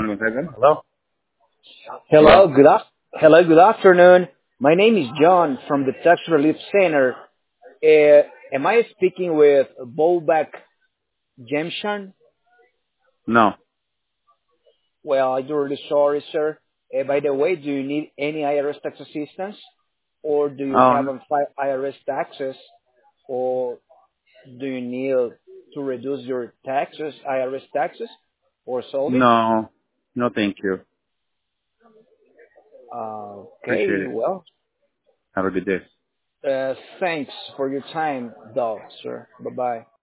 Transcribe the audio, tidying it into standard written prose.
one second. Hello? Hello? Hello, hello, good afternoon. My name is John from the Tax Relief Center. Am I speaking with Bobak Jemshan? No. Well, I'm really sorry, sir. By the way, do you need any IRS tax assistance, or do you have Um, on file IRS taxes, or do you need to reduce your taxes, IRS taxes, or solely? no. No, thank you. Appreciate Okay, it. well, Have a good day. thanks for your time, though, sir. Bye bye.